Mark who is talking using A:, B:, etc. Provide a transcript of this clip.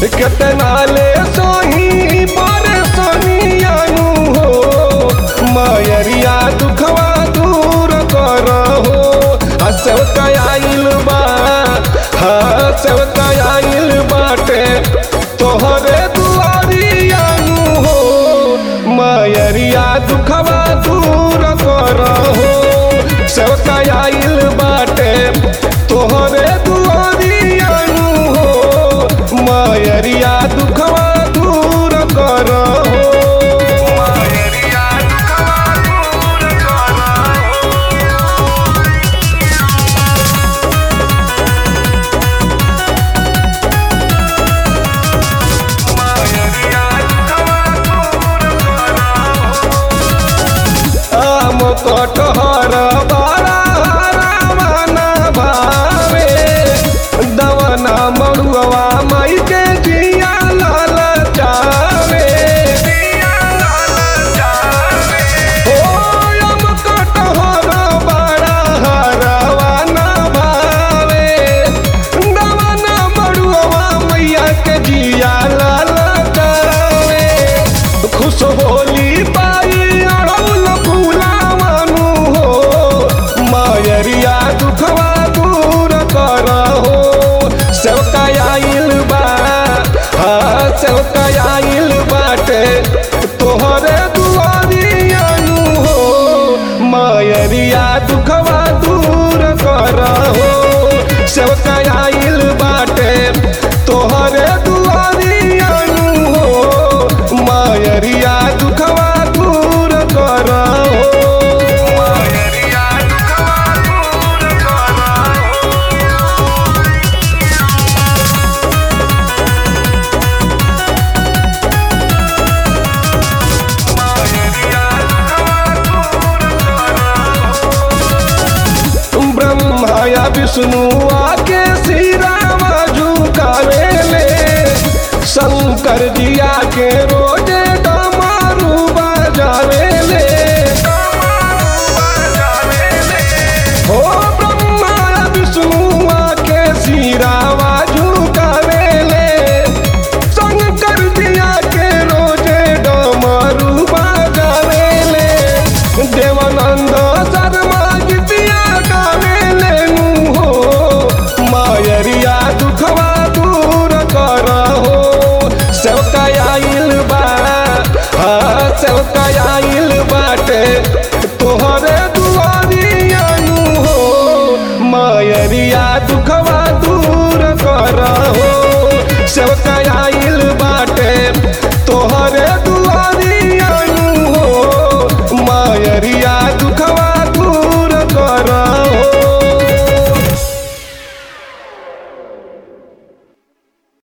A: कितना ले सोही परेशानियानु हो मायरिया दुखवा दूर करहो सेवका आइल बा सेवका आइल बाटे तोहरे दुआरियानु हो मायरिया दुखवा दूर करहो सेवका आइल बाटे तोहरे दुआरियानु हो मायरिया दुखवा दूर करहो मायरिया दुखवा दूर करहो मायरिया दुखवा दूर करहो आम कटहर बड़ा हरावाना भावे दवना मड़ुआ माई के जिया लाल जावे ओ आम कटहर बड़ा हरावाना भावे दवना मड़ुआ मैया के जिया लाल जावे खुश होली पाई अड़ौल फूलावानु हो मायरिया दुखवा दूर करहो सेवका आइल बा सेवका आइल बाटे तोहरे दुआरियानु हो मायरिया दुखवा दूर करहो सेवका आइल बाटे तोहरे दुआरियानु हो मायरिया दुखवा दूर करहो मायरिया दुखवा दूर करहो मायरिया दुखवा दूर करहो ब्रह्मा या विष्णु आके सिरावा झुकावेले शंकर जिया के रोजे डमरू बजावेले हो ब्रह्मा विष्णु आके सिरावा झुकावेले शंकर जिया के रोजे डमरू बजावेले देवानंद शर्मा गीतिया गावेले नु हो मायरिया दुखवा दूर करहो सेवका आइल बा सेवका आइल बाटे तोहरे